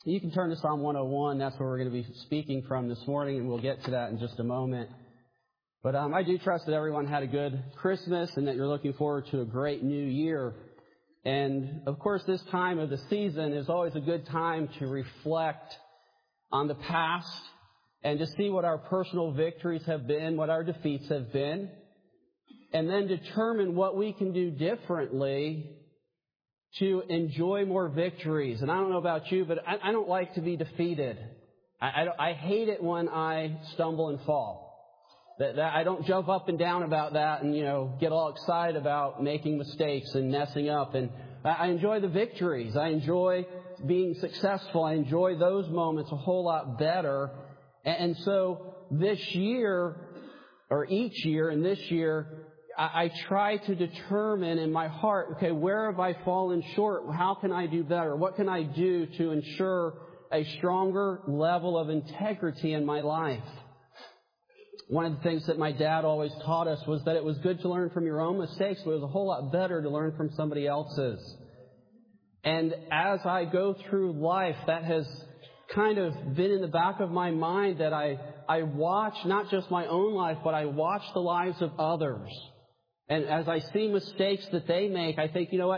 You can turn to Psalm 101. That's where we're going to be speaking from this morning, and we'll get to that in just a moment. But I do trust that everyone had a good Christmas and that you're looking forward to a great new year. And, of course, this time of the season is always a good time to reflect on the past and to see what our personal victories have been, what our defeats have been, and then determine what we can do differently to enjoy more victories. And I don't know about you, but I don't like to be defeated. I hate it when I stumble and fall. That I don't jump up and down about that and, get all excited about making mistakes and messing up. And I enjoy the victories. I enjoy being successful. I enjoy those moments a whole lot better. And so this year, or each year, and this year, I try to determine in my heart, okay, where have I fallen short? How can I do better? What can I do to ensure a stronger level of integrity in my life? One of the things that my dad always taught us was that it was good to learn from your own mistakes, but it was a whole lot better to learn from somebody else's. And as I go through life, that has kind of been in the back of my mind that I watch not just my own life, but I watch the lives of others. And as I see mistakes that they make, I think, can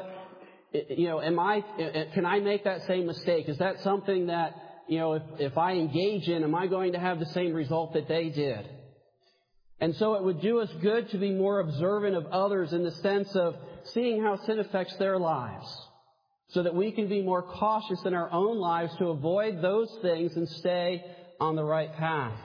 I make that same mistake? Is that something that, if I engage in, am I going to have the same result that they did? And so it would do us good to be more observant of others in the sense of seeing how sin affects their lives, so that we can be more cautious in our own lives to avoid those things and stay on the right path.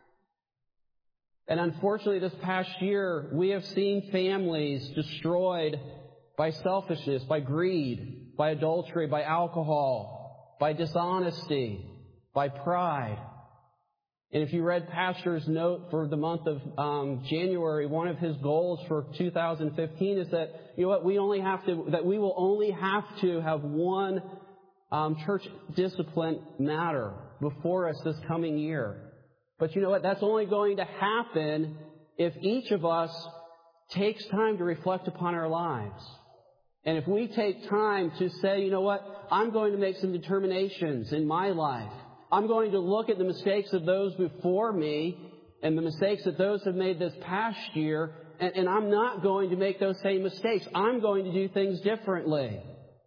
And unfortunately, this past year, we have seen families destroyed by selfishness, by greed, by adultery, by alcohol, by dishonesty, by pride. And if you read Pastor's note for the month of January, one of his goals for 2015 is that, we will only have to have one church discipline matter before us this coming year. But you know what? That's only going to happen if each of us takes time to reflect upon our lives. And if we take time to say, I'm going to make some determinations in my life. I'm going to look at the mistakes of those before me and the mistakes that those have made this past year, and I'm not going to make those same mistakes. I'm going to do things differently.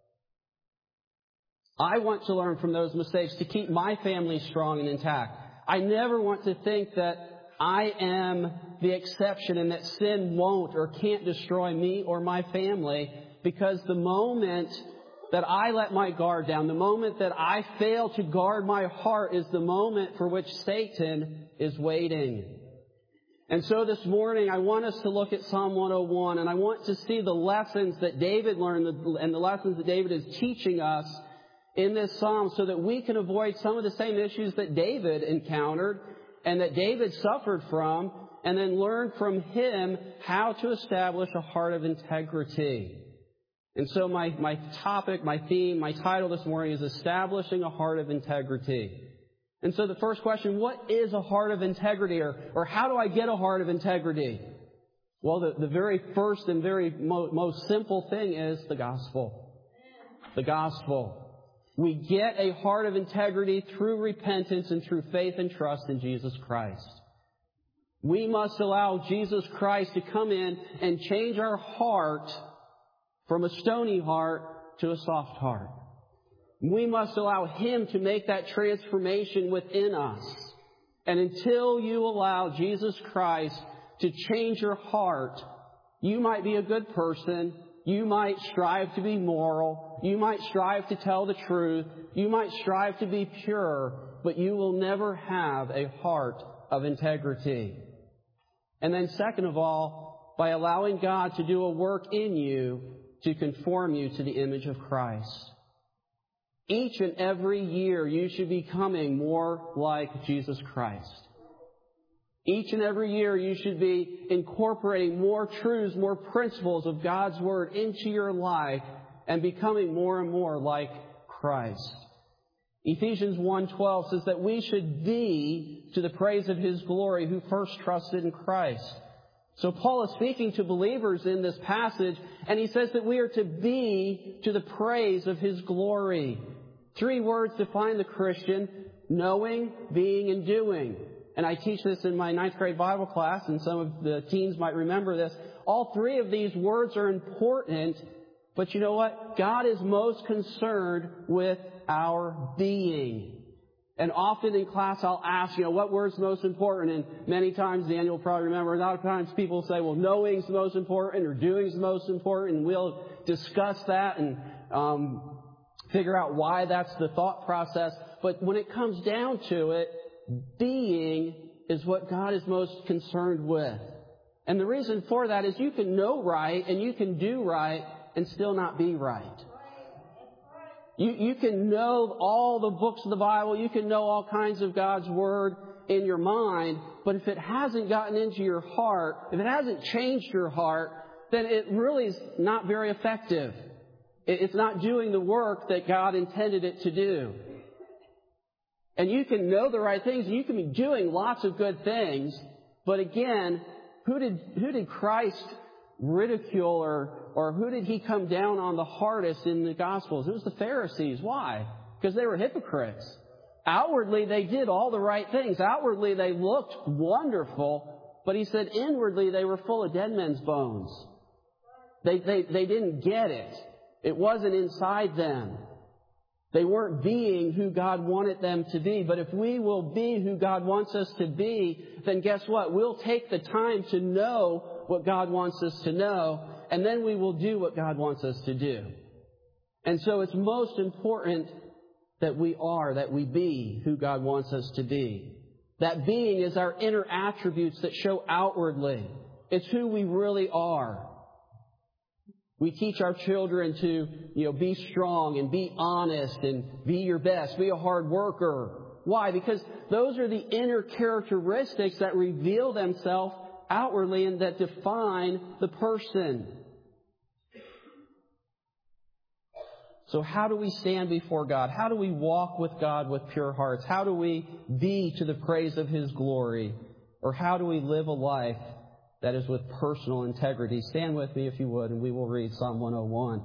I want to learn from those mistakes to keep my family strong and intact. I never want to think that I am the exception and that sin won't or can't destroy me or my family, because the moment that I let my guard down, the moment that I fail to guard my heart, is the moment for which Satan is waiting. And so this morning, I want us to look at Psalm 101, and I want to see the lessons that David learned and the lessons that David is teaching us in this psalm, so that we can avoid some of the same issues that David encountered and that David suffered from, and then learn from him how to establish a heart of integrity. And so my topic, my theme, my title this morning is Establishing a Heart of Integrity. And so the first question, what is a heart of integrity, or how do I get a heart of integrity? Well, the very first and very most simple thing is the gospel. The gospel. We get a heart of integrity through repentance and through faith and trust in Jesus Christ. We must allow Jesus Christ to come in and change our heart from a stony heart to a soft heart. We must allow Him to make that transformation within us. And until you allow Jesus Christ to change your heart, you might be a good person. You might strive to be moral. You might strive to tell the truth. You might strive to be pure, but you will never have a heart of integrity. And then second of all, by allowing God to do a work in you to conform you to the image of Christ. Each and every year you should be becoming more like Jesus Christ. Each and every year you should be incorporating more truths, more principles of God's Word into your life and becoming more and more like Christ. Ephesians 1:12 says that we should be to the praise of His glory who first trusted in Christ. So Paul is speaking to believers in this passage, and he says that we are to be to the praise of His glory. 3 words define the Christian: knowing, being, and doing. And I teach this in my 9th grade Bible class, and some of the teens might remember this. All 3 of these words are important, but you know what? God is most concerned with our being. And often in class I'll ask, what word's most important? And many times, Daniel will probably remember, a lot of times people say, well, knowing's the most important or doing's the most important. And we'll discuss that and figure out why that's the thought process. But when it comes down to it, being is what God is most concerned with. And the reason for that is you can know right and you can do right and still not be right. You can know all the books of the Bible, you can know all kinds of God's Word in your mind, but if it hasn't gotten into your heart, if it hasn't changed your heart, then it really is not very effective. It's not doing the work that God intended it to do. And you can know the right things, and you can be doing lots of good things, but again, who did Christ ridicule or who did He come down on the hardest in the Gospels? It was the Pharisees. Why? Because they were hypocrites. Outwardly, they did all the right things. Outwardly, they looked wonderful, but He said inwardly they were full of dead men's bones. They didn't get it. It wasn't inside them. They weren't being who God wanted them to be. But if we will be who God wants us to be, then guess what? We'll take the time to know what God wants us to know, and then we will do what God wants us to do. And so it's most important that we be who God wants us to be. That being is our inner attributes that show outwardly. It's who we really are. We teach our children to, be strong and be honest and be your best, be a hard worker. Why? Because those are the inner characteristics that reveal themselves outwardly and that define the person. So how do we stand before God? How do we walk with God with pure hearts? How do we be to the praise of His glory? Or how do we live a life that is with personal integrity? Stand with me if you would, and we will read Psalm 101.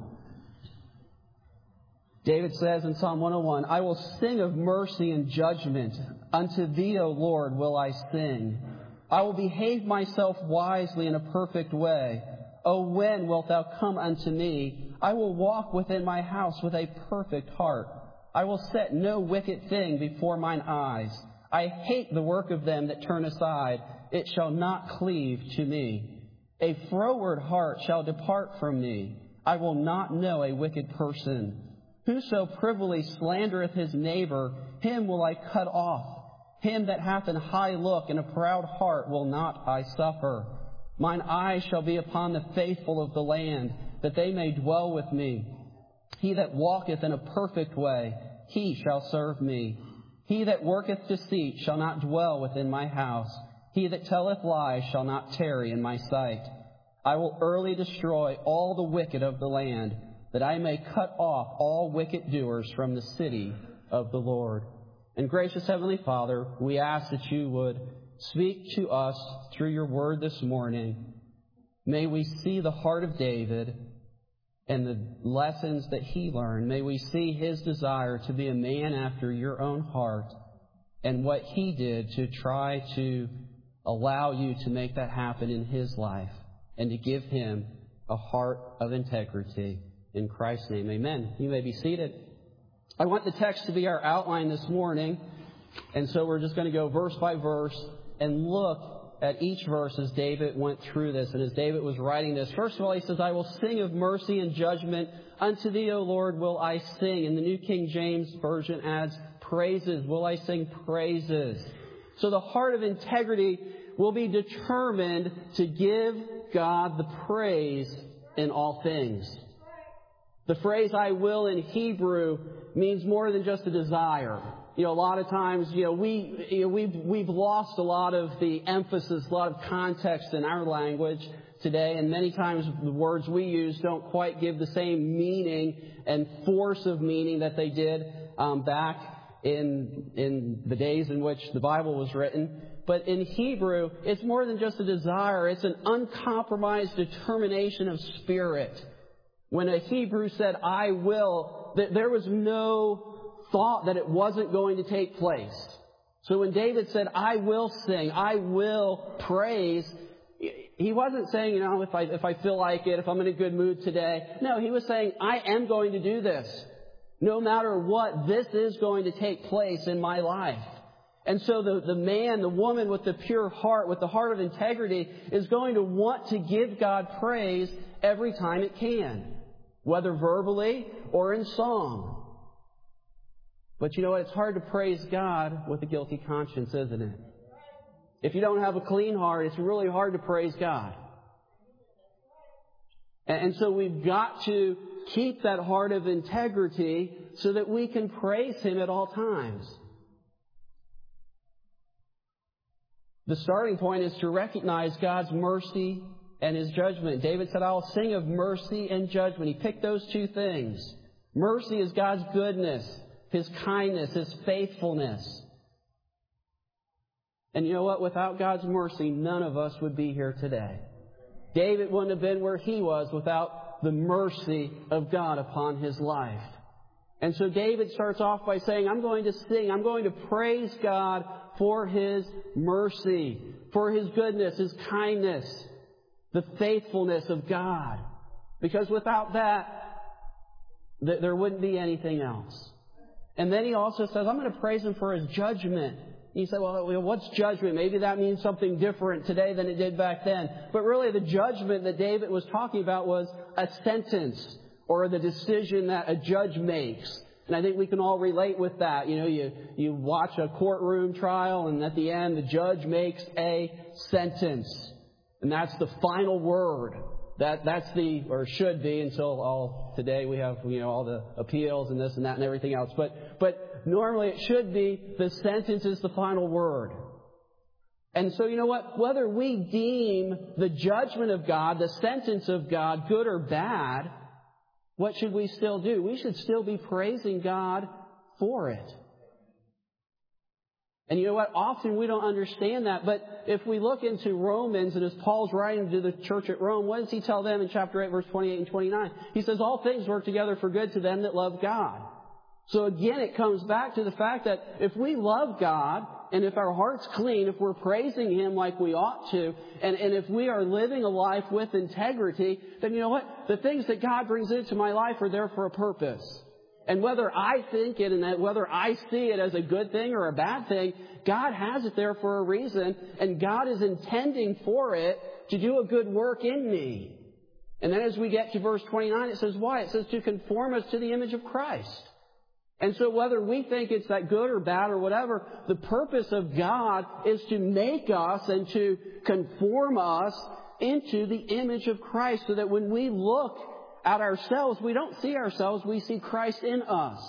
David says in Psalm 101, I will sing of mercy and judgment. Unto Thee, O Lord, will I sing. I will behave myself wisely in a perfect way. O when wilt Thou come unto me? I will walk within my house with a perfect heart. I will set no wicked thing before mine eyes. I hate the work of them that turn aside. It shall not cleave to me. A froward heart shall depart from me. I will not know a wicked person. Whoso privily slandereth his neighbor, him will I cut off. Him that hath an high look and a proud heart will not I suffer. Mine eyes shall be upon the faithful of the land, that they may dwell with me. He that walketh in a perfect way, he shall serve me. He that worketh deceit shall not dwell within my house. He that telleth lies shall not tarry in my sight. I will early destroy all the wicked of the land, that I may cut off all wicked doers from the city of the Lord. And gracious Heavenly Father, we ask that You would speak to us through Your word this morning. May we see the heart of David and the lessons that he learned. May we see his desire to be a man after Your own heart and what he did to try to allow You to make that happen in his life and to give him a heart of integrity. In Christ's name, amen. You may be seated. I want the text to be our outline this morning, and so we're just going to go verse by verse and look at each verse as David went through this and as David was writing this. First of all, he says, I will sing of mercy and judgment. Unto Thee, O Lord, will I sing. And the New King James Version adds praises. Will I sing praises? So the heart of integrity will be determined to give God the praise in all things. The phrase I will in Hebrew means more than just a desire. A lot of times, we've lost a lot of the emphasis, a lot of context in our language today, and many times the words we use don't quite give the same meaning and force of meaning that they did back in the days in which the Bible was written. But in Hebrew, it's more than just a desire. It's an uncompromised determination of spirit. When a Hebrew said, I will, there was no thought that it wasn't going to take place. So when David said, I will sing, I will praise, he wasn't saying, if I feel like it, if I'm in a good mood today. No, he was saying, I am going to do this. No matter what, this is going to take place in my life. And so the man, the woman with the pure heart, with the heart of integrity, is going to want to give God praise every time it can, whether verbally or in song. But you know what? It's hard to praise God with a guilty conscience, isn't it? If you don't have a clean heart, it's really hard to praise God. And so we've got to keep that heart of integrity so that we can praise Him at all times. The starting point is to recognize God's mercy and His judgment. David said, I'll sing of mercy and judgment. He picked those two things. Mercy is God's goodness, His kindness, His faithfulness. And you know what? Without God's mercy, none of us would be here today. David wouldn't have been where he was without the mercy of God upon his life. And so David starts off by saying, I'm going to sing, I'm going to praise God for His mercy, for His goodness, His kindness, the faithfulness of God. Because without that, there wouldn't be anything else. And then he also says, I'm going to praise Him for His judgment. You say, well, what's judgment? Maybe that means something different today than it did back then. But really the judgment that David was talking about was a sentence or the decision that a judge makes. And I think we can all relate with that. You watch a courtroom trial and at the end the judge makes a sentence. And that's the final word. That's or should be until today we have, all the appeals and this and that and everything else. But normally it should be the sentence is the final word. And so you know what? Whether we deem the judgment of God, the sentence of God, good or bad, what should we still do? We should still be praising God for it. And you know what? Often we don't understand that. But if we look into Romans, and as Paul's writing to the church at Rome, what does he tell them in chapter 8, verse 28 and 29? He says, all things work together for good to them that love God. So again, it comes back to the fact that if we love God, and if our heart's clean, if we're praising Him like we ought to, and if we are living a life with integrity, then you know what? The things that God brings into my life are there for a purpose. And whether I think it and whether I see it as a good thing or a bad thing, God has it there for a reason, and God is intending for it to do a good work in me. And then as we get to verse 29, it says why? It says to conform us to the image of Christ. And so whether we think it's that good or bad or whatever, the purpose of God is to make us and to conform us into the image of Christ so that when we look at ourselves, we don't see ourselves, we see Christ in us.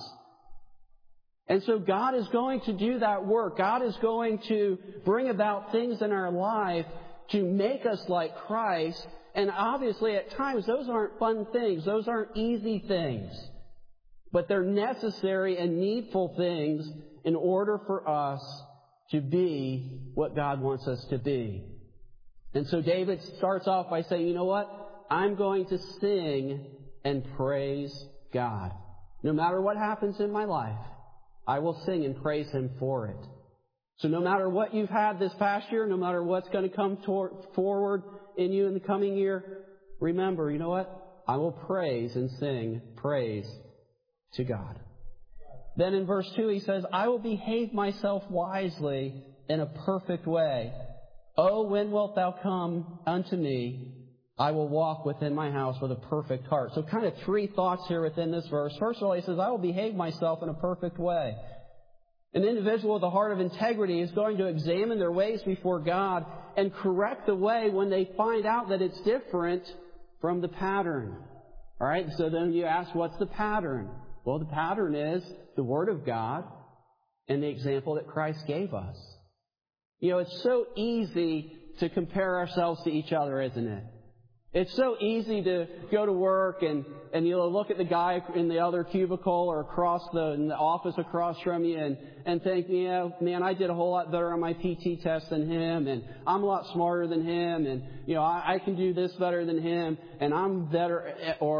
And so God is going to do that work. God is going to bring about things in our life to make us like Christ. And obviously at times those aren't fun things. Those aren't easy things. But they're necessary and needful things in order for us to be what God wants us to be. And so David starts off by saying, you know what? I'm going to sing and praise God. No matter what happens in my life, I will sing and praise Him for it. So no matter what you've had this past year, no matter what's going to come forward in you in the coming year, remember, you know what? I will praise and sing praise to God. Then in verse 2 he says, I will behave myself wisely in a perfect way. Oh, when wilt thou come unto me? I will walk within my house with a perfect heart. So kind of three thoughts here within this verse. First of all, he says, I will behave myself in a perfect way. An individual with a heart of integrity is going to examine their ways before God and correct the way when they find out that it's different from the pattern. All right, so then you ask, what's the pattern? Well, the pattern is the Word of God and the example that Christ gave us. You know, it's so easy to compare ourselves to each other, isn't it? It's so easy to go to work and look at the guy in the other cubicle or in the office across from you and think, man, I did a whole lot better on my PT test than him, and I'm a lot smarter than him, and I can do this better than him, and I'm better, or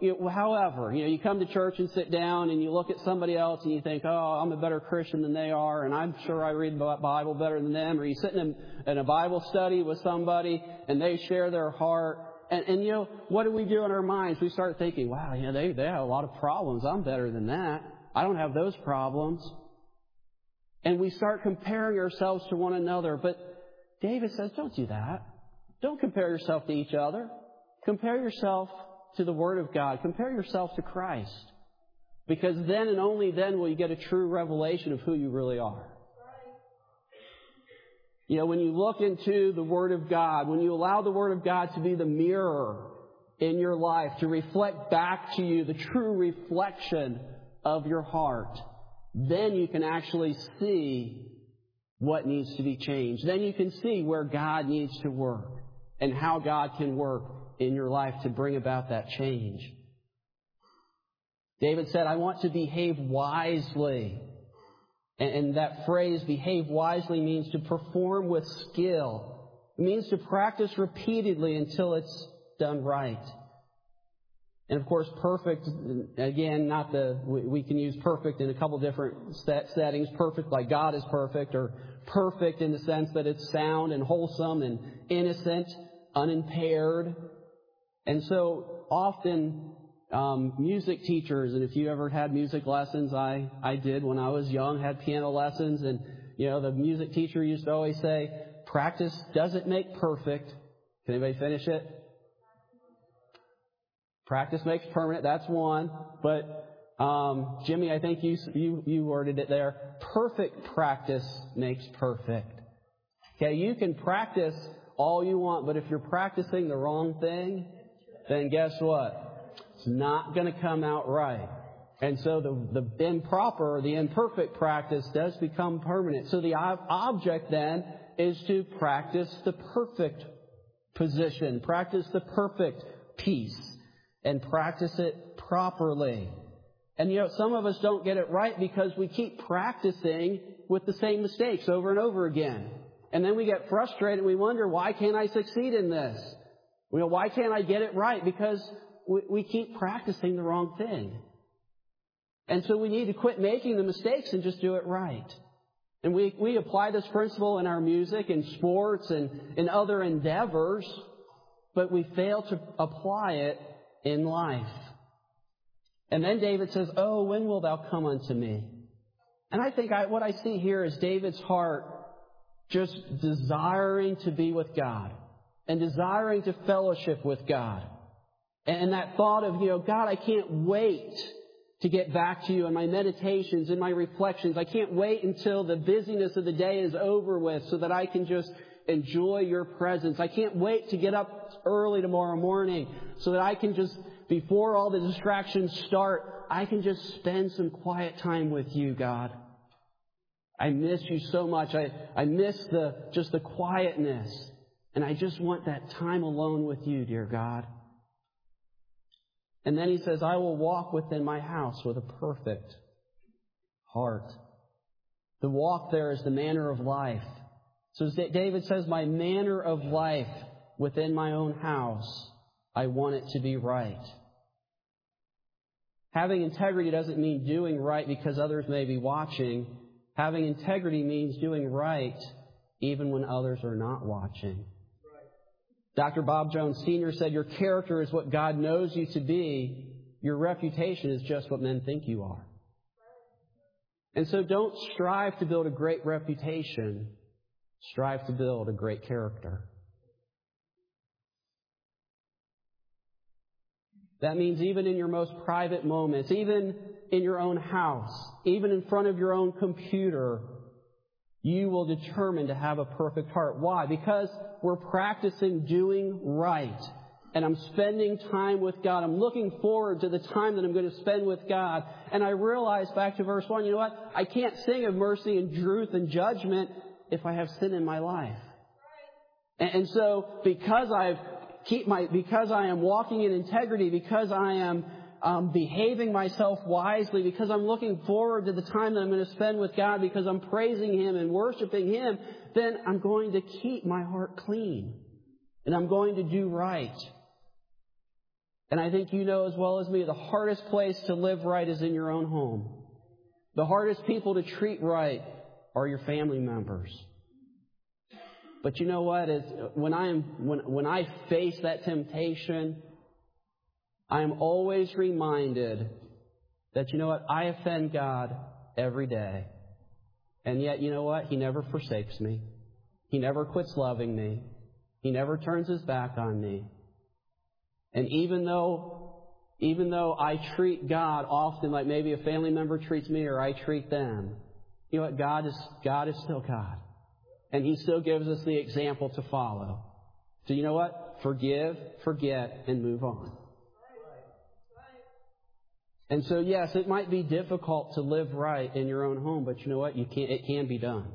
however, you come to church and sit down and you look at somebody else and you think, oh, I'm a better Christian than they are, and I'm sure I read the Bible better than them. Or you sit in a Bible study with somebody and they share their heart. And what do we do in our minds? We start thinking, wow, they have a lot of problems. I'm better than that. I don't have those problems. And we start comparing ourselves to one another. But David says, don't do that. Don't compare yourself to each other. Compare yourself to the Word of God. Compare yourself to Christ. Because then and only then will you get a true revelation of who you really are. When you look into the Word of God, when you allow the Word of God to be the mirror in your life, to reflect back to you the true reflection of your heart, then you can actually see what needs to be changed. Then you can see where God needs to work and how God can work in your life to bring about that change. David said, I want to behave wisely. And that phrase, behave wisely, means to perform with skill. It means to practice repeatedly until it's done right. And of course, perfect, again, we can use perfect in a couple different settings. Perfect like God is perfect, or perfect in the sense that it's sound and wholesome and innocent, unimpaired. And so often, music teachers, and if you ever had music lessons, I did when I was young, had piano lessons, and the music teacher used to always say, practice doesn't make perfect. Can anybody finish it? Practice makes permanent. That's one. But Jimmy, I think you worded it there. Perfect practice makes perfect. Okay, you can practice all you want, but if you're practicing the wrong thing, then guess what? It's not going to come out right. And so the improper, the imperfect practice does become permanent. So the object then is to practice the perfect position, practice the perfect peace, and practice it properly. And some of us don't get it right because we keep practicing with the same mistakes over and over again. And then we get frustrated and we wonder, why can't I succeed in this? Why can't I get it right? Because we keep practicing the wrong thing. And so we need to quit making the mistakes and just do it right. And we apply this principle in our music and sports and in other endeavors, but we fail to apply it in life. And then David says, oh, when will thou come unto me? And I think what I see here is David's heart just desiring to be with God and desiring to fellowship with God. And that thought of, God, I can't wait to get back to you in my meditations, in my reflections. I can't wait until the busyness of the day is over with so that I can just enjoy your presence. I can't wait to get up early tomorrow morning so that I can just, before all the distractions start, I can just spend some quiet time with you, God. I miss you so much. I miss just the quietness. And I just want that time alone with you, dear God. And then he says, I will walk within my house with a perfect heart. The walk there is the manner of life. So David says, my manner of life within my own house, I want it to be right. Having integrity doesn't mean doing right because others may be watching. Having integrity means doing right even when others are not watching. Dr. Bob Jones Sr. said, your character is what God knows you to be. Your reputation is just what men think you are. And so don't strive to build a great reputation. Strive to build a great character. That means even in your most private moments, even in your own house, even in front of your own computer, you will determine to have a perfect heart. Why? Because we're practicing doing right. And I'm spending time with God. I'm looking forward to the time that I'm going to spend with God. And I realize, back to verse 1, you know what? I can't sing of mercy and truth and judgment if I have sin in my life. And so because I am walking in integrity, because I am behaving myself wisely, because I'm looking forward to the time that I'm going to spend with God, because I'm praising Him and worshiping Him, then I'm going to keep my heart clean. And I'm going to do right. And I think you know as well as me, the hardest place to live right is in your own home. The hardest people to treat right are your family members. But you know what? When I face that temptation, I am always reminded that, you know what? I offend God every day. And yet, you know what? He never forsakes me. He never quits loving me. He never turns his back on me. And even though I treat God often like maybe a family member treats me or I treat them, you know what? God is still God. And He still gives us the example to follow. So you know what? Forgive, forget, and move on. And so yes, it might be difficult to live right in your own home, but you know what? It can be done.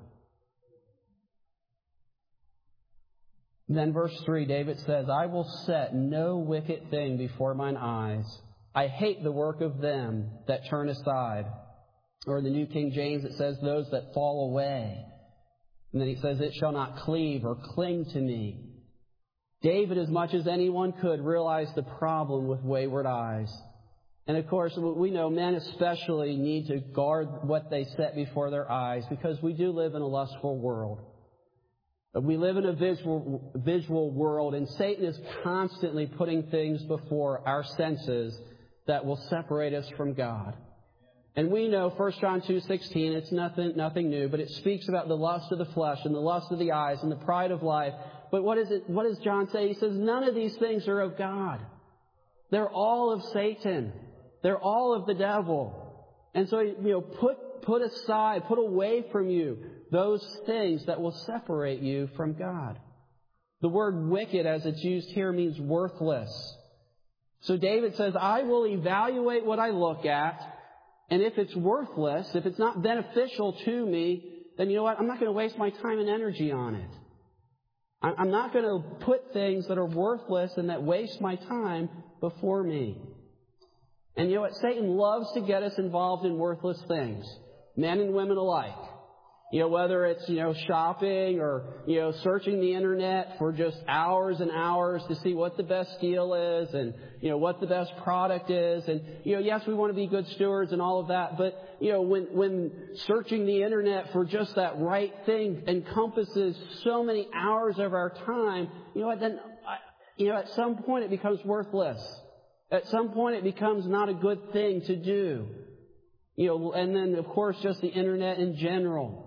Then verse 3, David says, I will set no wicked thing before mine eyes. I hate the work of them that turn aside. Or in the New King James, it says, those that fall away. And then he says, it shall not cleave or cling to me. David, as much as anyone could, realized the problem with wayward eyes. And of course, we know men especially need to guard what they set before their eyes because we do live in a lustful world. We live in a visual world, and Satan is constantly putting things before our senses that will separate us from God. And we know 1 John 2:16, it's nothing new, but it speaks about the lust of the flesh and the lust of the eyes and the pride of life. But what does John say? He says, none of these things are of God. They're all of Satan. They're all of the devil. And so, put aside, put away from you those things that will separate you from God. The word wicked, as it's used here, means worthless. So David says, I will evaluate what I look at, and if it's worthless, if it's not beneficial to me, then you know what? I'm not going to waste my time and energy on it. I'm not going to put things that are worthless and that waste my time before me. And you know what? Satan loves to get us involved in worthless things, men and women alike. Whether it's, shopping or, searching the internet for just hours and hours to see what the best deal is and, what the best product is. And, yes, we want to be good stewards and all of that. But, when searching the internet for just that right thing encompasses so many hours of our time, then, at some point it becomes worthless. At some point it becomes not a good thing to do. And then, of course, just the internet in general.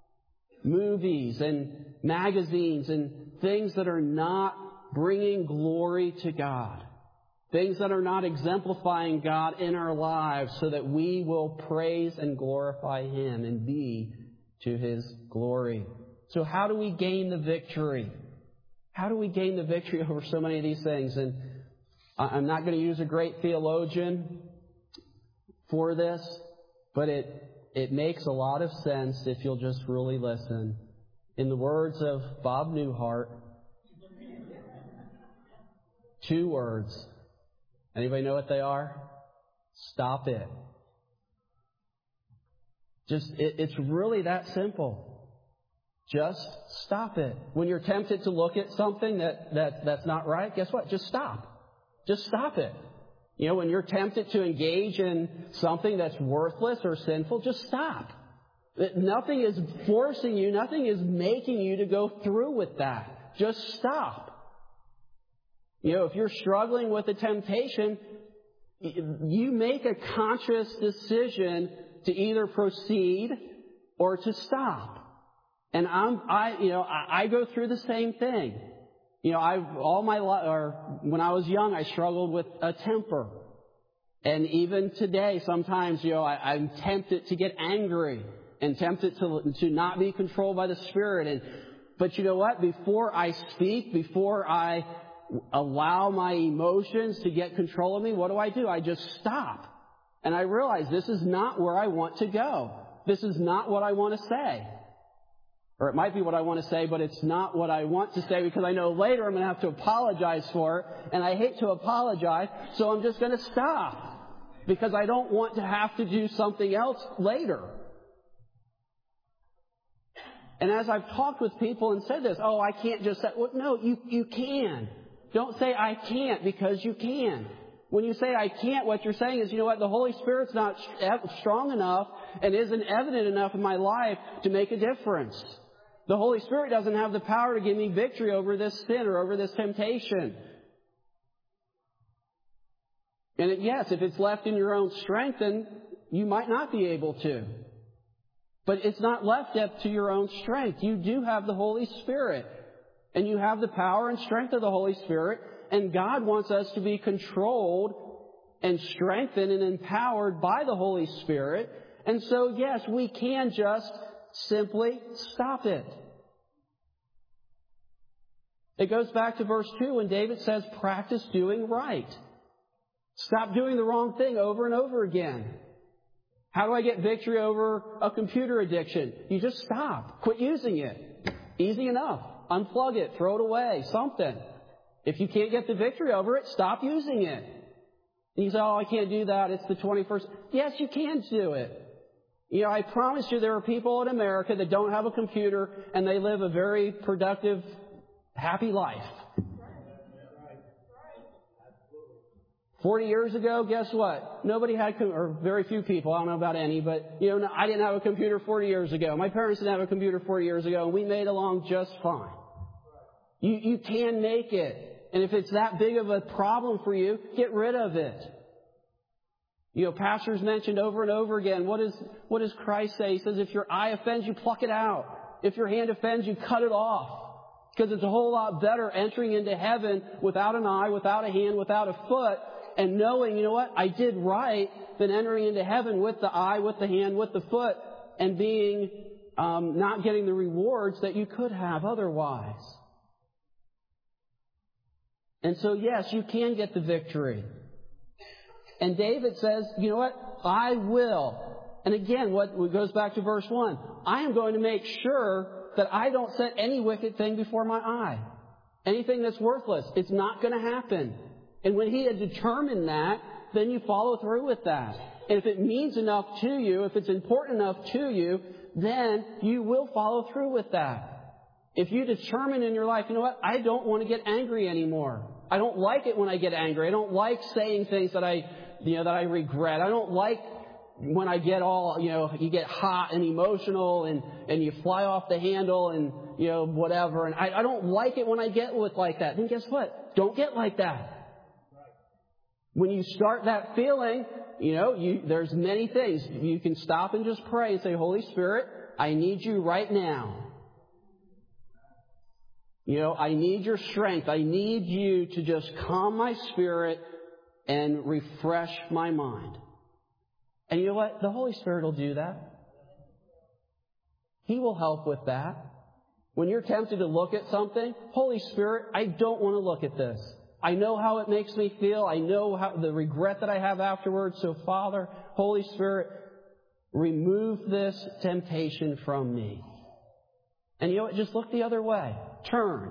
Movies and magazines and things that are not bringing glory to God. Things that are not exemplifying God in our lives so that we will praise and glorify Him and be to His glory. So how do we gain the victory? How do we gain the victory over so many of these things? And I'm not going to use a great theologian for this, but it makes a lot of sense if you'll just really listen. In the words of Bob Newhart, 2 words. Anybody know what they are? Stop it. It's really that simple. Just stop it. When you're tempted to look at something that's not right, guess what? Just stop. Just stop it. When you're tempted to engage in something that's worthless or sinful, just stop. Nothing is forcing you, nothing is making you to go through with that. Just stop. If you're struggling with a temptation, you make a conscious decision to either proceed or to stop. And I go through the same thing. When I was young, I struggled with a temper. And even today, sometimes, I'm tempted to get angry and tempted to not be controlled by the Spirit. But you know what? Before I speak, before I allow my emotions to get control of me, what do? I just stop. And I realize this is not where I want to go. This is not what I want to say. Or it might be what I want to say, but it's not what I want to say because I know later I'm going to have to apologize for it. And I hate to apologize, so I'm just going to stop because I don't want to have to do something else later. And as I've talked with people and said this, I can't just say, well, no, you can. Don't say I can't because you can. When you say I can't, what you're saying is, you know what, the Holy Spirit's not strong enough and isn't evident enough in my life to make a difference. The Holy Spirit doesn't have the power to give me victory over this sin or over this temptation. And yes, if it's left in your own strength, then you might not be able to. But it's not left up to your own strength. You do have the Holy Spirit. And you have the power and strength of the Holy Spirit. And God wants us to be controlled and strengthened and empowered by the Holy Spirit. And so, yes, we can just simply stop it. It goes back to verse 2 when David says, practice doing right. Stop doing the wrong thing over and over again. How do I get victory over a computer addiction? You just stop. Quit using it. Easy enough. Unplug it. Throw it away. Something. If you can't get the victory over it, stop using it. And you say, oh, I can't do that. It's the 21st. Yes, you can do it. You know, I promise you there are people in America that don't have a computer and they live a very productive, happy life. 40 years ago, guess what? Nobody had, or very few people, I don't know about any, but, you know, I didn't have a computer 40 years ago. My parents didn't have a computer 40 years ago, and we made along just fine. You can make it. And if it's that big of a problem for you, get rid of it. You know, pastors mentioned over and over again, what does Christ say? He says, if your eye offends you, pluck it out. If your hand offends you, cut it off. Because it's a whole lot better entering into heaven without an eye, without a hand, without a foot, and knowing, you know what, I did right, than entering into heaven with the eye, with the hand, with the foot, and being, not getting the rewards that you could have otherwise. And so, yes, you can get the victory. And David says, you know what? I will. And again, what goes back to verse 1. I am going to make sure that I don't set any wicked thing before my eye. Anything that's worthless. It's not going to happen. And when he had determined that, then you follow through with that. And if it means enough to you, if it's important enough to you, then you will follow through with that. If you determine in your life, you know what, I don't want to get angry anymore. I don't like it when I get angry. I don't like saying things that I regret. I don't like when I get all, you get hot and emotional and you fly off the handle and, whatever. And I don't like it when I get like that. Then guess what? Don't get like that. When you start that feeling, there's many things. You can stop and just pray and say, Holy Spirit, I need you right now. I need your strength. I need you to just calm my spirit and refresh my mind. And you know what? The Holy Spirit will do that. He will help with that. When you're tempted to look at something, Holy Spirit, I don't want to look at this. I know how it makes me feel. I know how the regret that I have afterwards. So, Father, Holy Spirit, remove this temptation from me. And you know what? Just look the other way. Turn.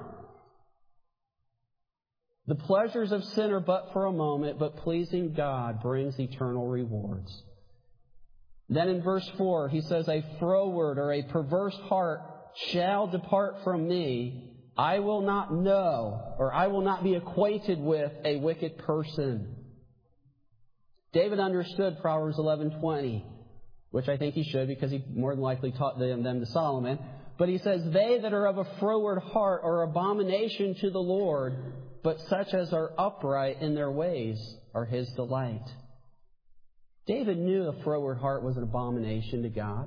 The pleasures of sin are but for a moment, but pleasing God brings eternal rewards. Then in verse 4, he says, a froward or a perverse heart shall depart from me. I will not know, or I will not be acquainted with a wicked person. David understood Proverbs 11:20, which I think he should because he more than likely taught them to Solomon. But he says, they that are of a froward heart are abomination to the Lord, but such as are upright in their ways are his delight. David knew a froward heart was an abomination to God.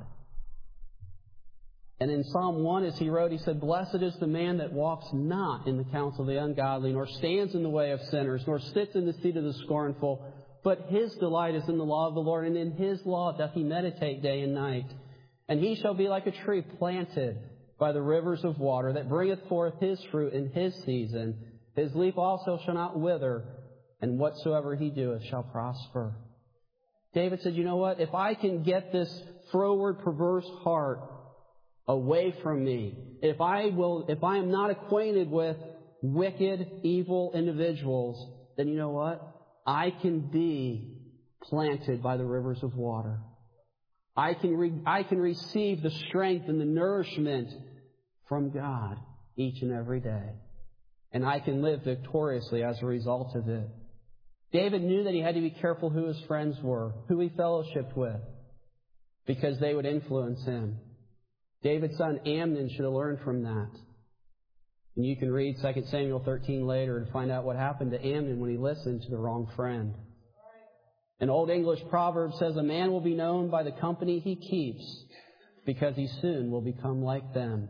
And in Psalm 1, as he wrote, he said, blessed is the man that walks not in the counsel of the ungodly, nor stands in the way of sinners, nor sits in the seat of the scornful, but his delight is in the law of the Lord, and in his law doth he meditate day and night. And he shall be like a tree planted by the rivers of water, that bringeth forth his fruit in his season. His leaf also shall not wither, and whatsoever he doeth shall prosper. David said, you know what? If I can get this froward, perverse heart away from me, if I am not acquainted with wicked, evil individuals, then you know what? I can be planted by the rivers of water. I can receive the strength and the nourishment from God each and every day. And I can live victoriously as a result of it. David knew that he had to be careful who his friends were, who he fellowshiped with, because they would influence him. David's son Amnon should have learned from that. And you can read 2 Samuel 13 later to find out what happened to Amnon when he listened to the wrong friend. An old English proverb says, a man will be known by the company he keeps, because he soon will become like them.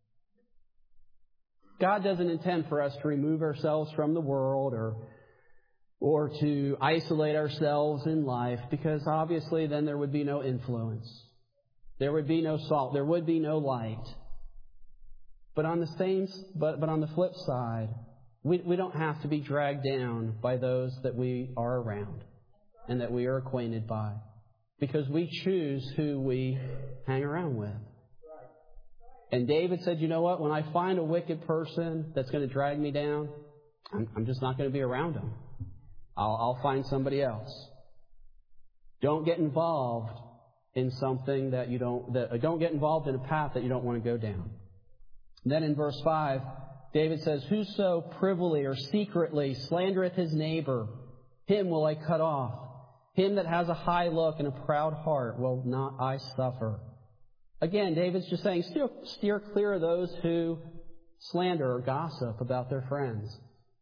God doesn't intend for us to remove ourselves from the world or to isolate ourselves in life, because obviously then there would be no influence. There would be no salt. There would be no light. But on the flip side, we don't have to be dragged down by those that we are around and that we are acquainted by, because we choose who we hang around with. And David said, you know what? When I find a wicked person that's going to drag me down, I'm just not going to be around them. I'll find somebody else. Don't get involved in something don't get involved in a path that you don't want to go down. And then in verse 5, David says, whoso privily or secretly slandereth his neighbor, him will I cut off. Him that has a high look and a proud heart will not I suffer. Again, David's just saying, steer clear of those who slander or gossip about their friends.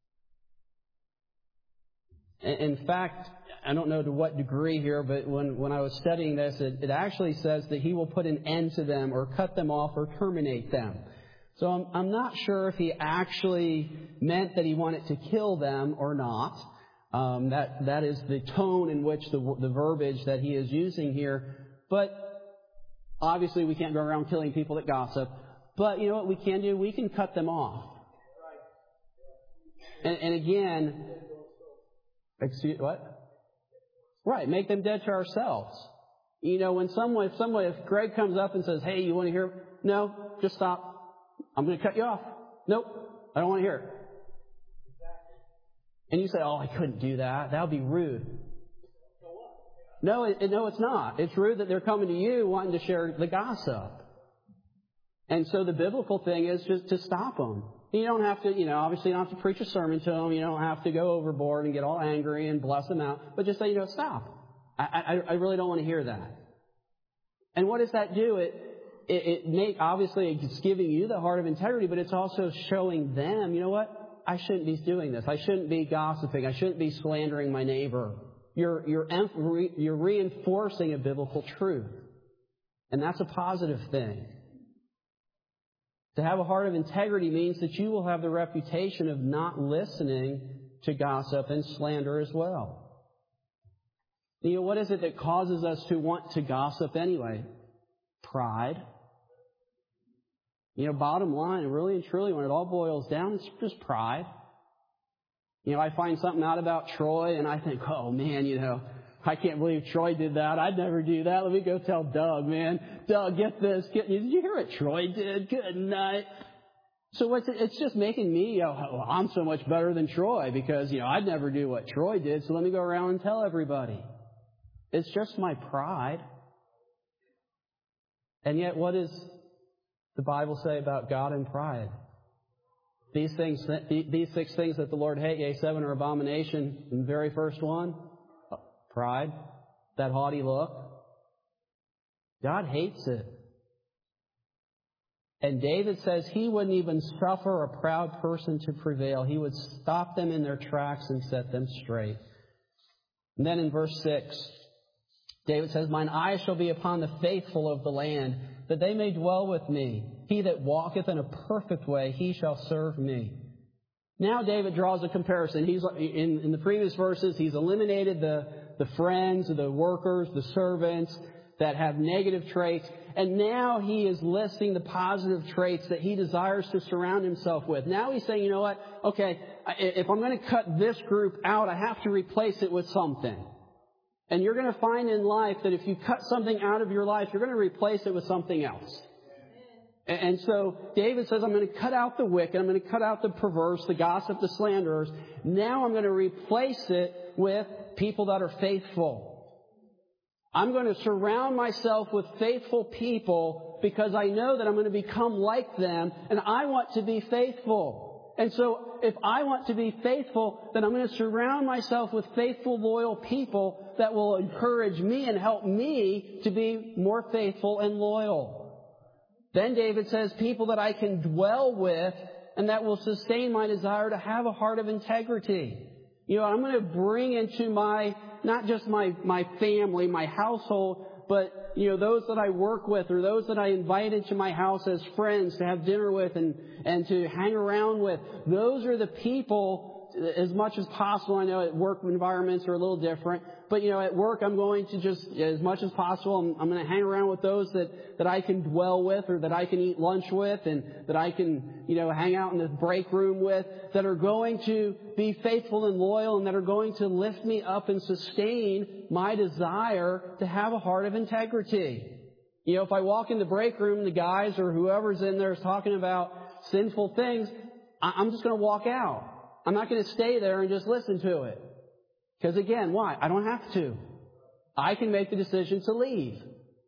In fact, I don't know to what degree here, but when I was studying this, it actually says that he will put an end to them or cut them off or terminate them. So I'm not sure if he actually meant that he wanted to kill them or not. That is the tone in which the verbiage that he is using here. But obviously we can't go around killing people that gossip. But you know what we can do? We can cut them off. And again, excuse what? Right, make them dead to ourselves. You know, if Greg comes up and says, hey, you want to hear? No, just stop. I'm going to cut you off. Nope, I don't want to hear it. And you say, oh, I couldn't do that. That would be rude. No, it's not. It's rude that they're coming to you wanting to share the gossip. And so the biblical thing is just to stop them. You don't have to, obviously you don't have to preach a sermon to them. You don't have to go overboard and get all angry and bless them out. But just say, stop. I really don't want to hear that. And what does that do? Obviously it's giving you the heart of integrity, but it's also showing them, you know what? I shouldn't be doing this. I shouldn't be gossiping. I shouldn't be slandering my neighbor. You're reinforcing a biblical truth. And that's a positive thing. To have a heart of integrity means that you will have the reputation of not listening to gossip and slander as well. What is it that causes us to want to gossip anyway? Pride. Bottom line, really and truly, when it all boils down, it's just pride. I find something out about Troy and I think, oh man, I can't believe Troy did that. I'd never do that. Let me go tell Doug, man. Doug, get this. Did you hear what Troy did? Good night. So it's just making me, I'm so much better than Troy because, I'd never do what Troy did. So let me go around and tell everybody. It's just my pride. And yet what does the Bible say about God and pride? These 6 things that the Lord hates, yea, 7 are abomination. And the very first one, pride, that haughty look. God hates it. And David says he wouldn't even suffer a proud person to prevail. He would stop them in their tracks and set them straight. And then in verse 6, David says, mine eye shall be upon the faithful of the land, that they may dwell with me. He that walketh in a perfect way, he shall serve me. Now David draws a comparison. He's in the previous verses, he's eliminated the friends, the workers, the servants that have negative traits. And now he is listing the positive traits that he desires to surround himself with. Now he's saying, you know what? Okay, if I'm going to cut this group out, I have to replace it with something. And you're going to find in life that if you cut something out of your life, you're going to replace it with something else. And so David says, I'm going to cut out the wicked, I'm going to cut out the perverse, the gossip, the slanderers. Now I'm going to replace it with people that are faithful. I'm going to surround myself with faithful people because I know that I'm going to become like them, and I want to be faithful. And so if I want to be faithful, then I'm going to surround myself with faithful, loyal people that will encourage me and help me to be more faithful and loyal. Then David says, people that I can dwell with and that will sustain my desire to have a heart of integrity. I'm going to bring into not just my family, my household, but, those that I work with or those that I invite into my house as friends to have dinner with and to hang around with. Those are the people, as much as possible. I know at work environments are a little different, but, at work I'm going to just, as much as possible, I'm going to hang around with those that I can dwell with or that I can eat lunch with and that I can, hang out in the break room with, that are going to be faithful and loyal and that are going to lift me up and sustain my desire to have a heart of integrity. If I walk in the break room, the guys or whoever's in there is talking about sinful things, I'm just going to walk out. I'm not going to stay there and just listen to it. Because again, why? I don't have to. I can make the decision to leave.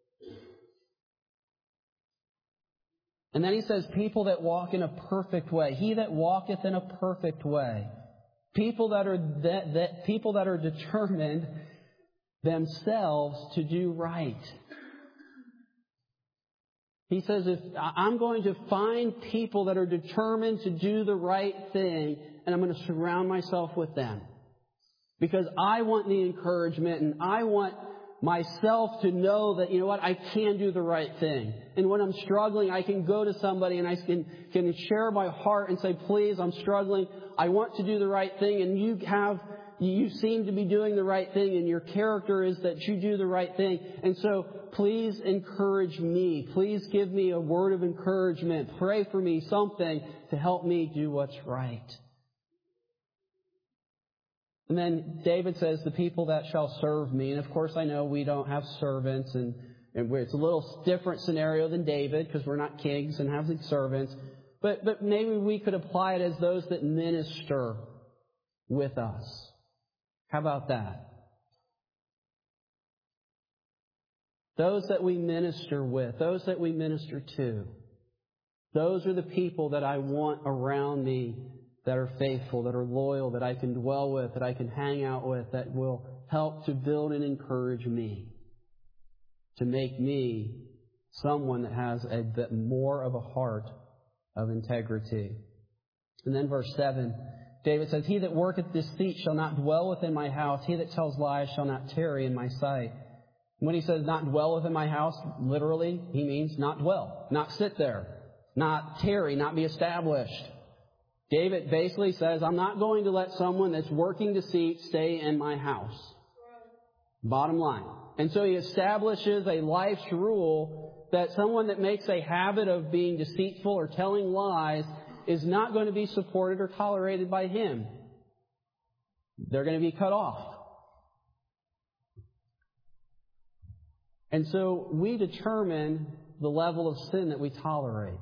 And then he says, people that walk in a perfect way. He that walketh in a perfect way. People that are determined themselves to do right. He says, if I'm going to find people that are determined to do the right thing, and I'm going to surround myself with them. Because I want the encouragement and I want myself to know that, I can do the right thing. And when I'm struggling, I can go to somebody and I can share my heart and say, please, I'm struggling. I want to do the right thing. And you seem to be doing the right thing and your character is that you do the right thing. And so please encourage me. Please give me a word of encouragement. Pray for me, something to help me do what's right. And then David says, the people that shall serve me. And of course, I know we don't have servants and it's a little different scenario than David because we're not kings and having servants. But maybe we could apply it as those that minister with us. How about that? Those that we minister with, those that we minister to. Those are the people that I want around me that are faithful, that are loyal, that I can dwell with, that I can hang out with, that will help to build and encourage me, to make me someone that has more of a heart of integrity. And then verse 7, David says, he that worketh deceit shall not dwell within my house. He that tells lies shall not tarry in my sight. When he says not dwell within my house, literally, he means not dwell, not sit there, not tarry, not be established. David basically says, I'm not going to let someone that's working deceit stay in my house. Bottom line. And so he establishes a life's rule that someone that makes a habit of being deceitful or telling lies is not going to be supported or tolerated by him. They're going to be cut off. And so we determine the level of sin that we tolerate.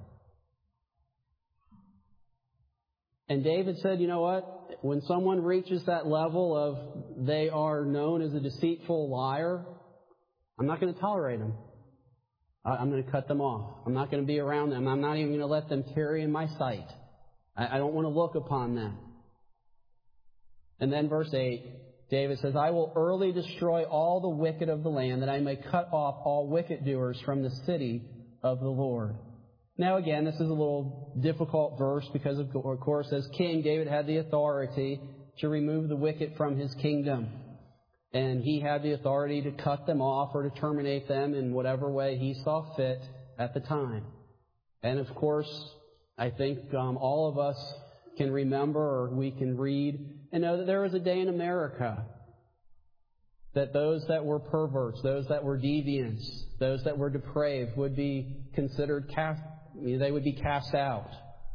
And David said, you know what? When someone reaches that level of they are known as a deceitful liar, I'm not going to tolerate them. I'm going to cut them off. I'm not going to be around them. I'm not even going to let them tarry in my sight. I don't want to look upon them. And then verse 8, David says, I will early destroy all the wicked of the land, that I may cut off all wicked doers from the city of the Lord. Now again, this is a little difficult verse because, of course, as king, David had the authority to remove the wicked from his kingdom. And he had the authority to cut them off or to terminate them in whatever way he saw fit at the time. And of course, I think all of us can remember or we can read and know that there was a day in America that those that were perverts, those that were deviants, those that were depraved would be considered they would be cast out.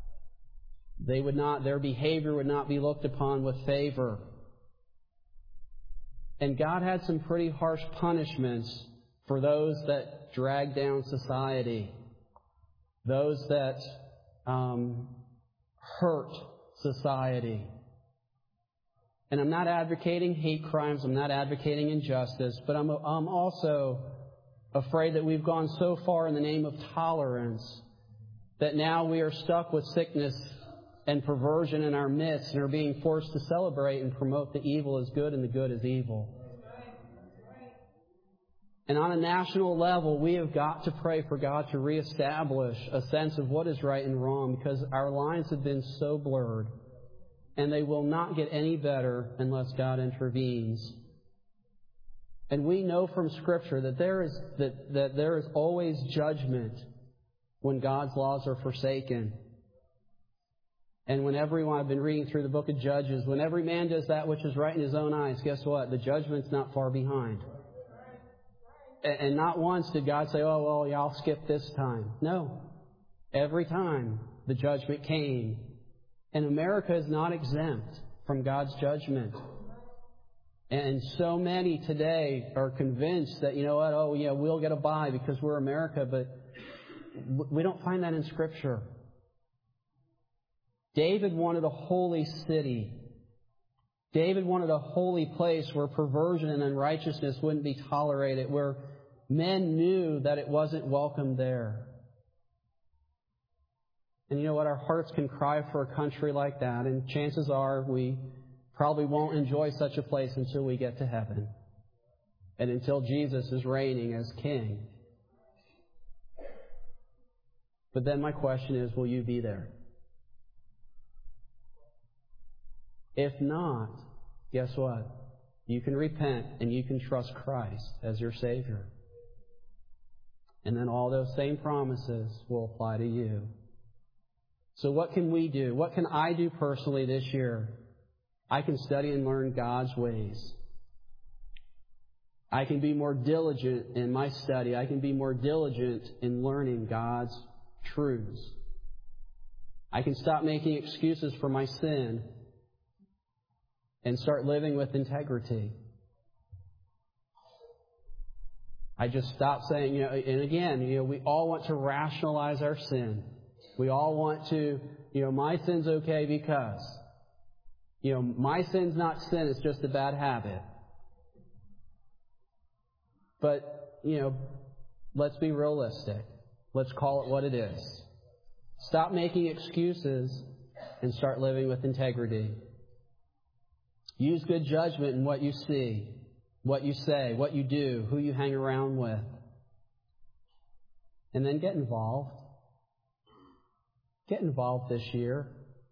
Their behavior would not be looked upon with favor. And God had some pretty harsh punishments for those that drag down society, those that hurt society. And I'm not advocating hate crimes, I'm not advocating injustice, but I'm also afraid that we've gone so far in the name of tolerance that now we are stuck with sickness and perversion in our midst and are being forced to celebrate and promote the evil as good and the good as evil. And on a national level, we have got to pray for God to reestablish a sense of what is right and wrong, because our lines have been so blurred, and they will not get any better unless God intervenes. And we know from Scripture that there is always judgment when God's laws are forsaken. And when everyone, I've been reading through the book of Judges, when every man does that which is right in his own eyes, guess what? The judgment's not far behind. And not once did God say, oh, well, yeah, I'll skip this time. No. Every time the judgment came. And America is not exempt from God's judgment. And so many today are convinced that, you know what, oh, yeah, we'll get a bye because we're America, but we don't find that in Scripture. David wanted a holy city. David wanted a holy place where perversion and unrighteousness wouldn't be tolerated, where men knew that it wasn't welcome there. And you know what? Our hearts can cry for a country like that, and chances are we probably won't enjoy such a place until we get to heaven and until Jesus is reigning as King. But then my question is, will you be there? If not, guess what? You can repent and you can trust Christ as your Savior. And then all those same promises will apply to you. So what can we do? What can I do personally this year? I can study and learn God's ways. I can be more diligent in my study. I can be more diligent in learning God's truths. I can stop making excuses for my sin and start living with integrity. I just stop saying, and again, we all want to rationalize our sin. We all want to, my sin's okay because, my sin's not sin, it's just a bad habit. But, let's be realistic. Let's call it what it is. Stop making excuses and start living with integrity. Use good judgment in what you see, what you say, what you do, who you hang around with. And then get involved. Get involved this year.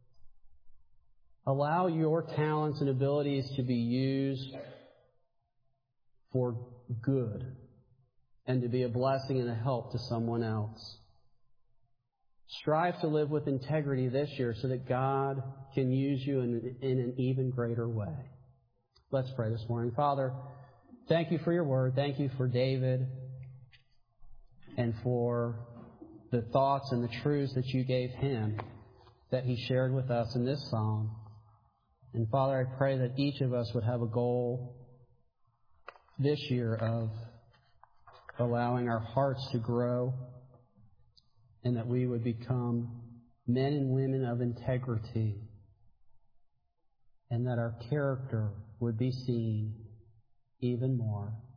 Allow your talents and abilities to be used for good and to be a blessing and a help to someone else. Strive to live with integrity this year so that God can use you in an even greater way. Let's pray this morning. Father, thank you for your word. Thank you for David and for the thoughts and the truths that you gave him that he shared with us in this psalm. And Father, I pray that each of us would have a goal this year of allowing our hearts to grow, and that we would become men and women of integrity, and that our character would be seen even more.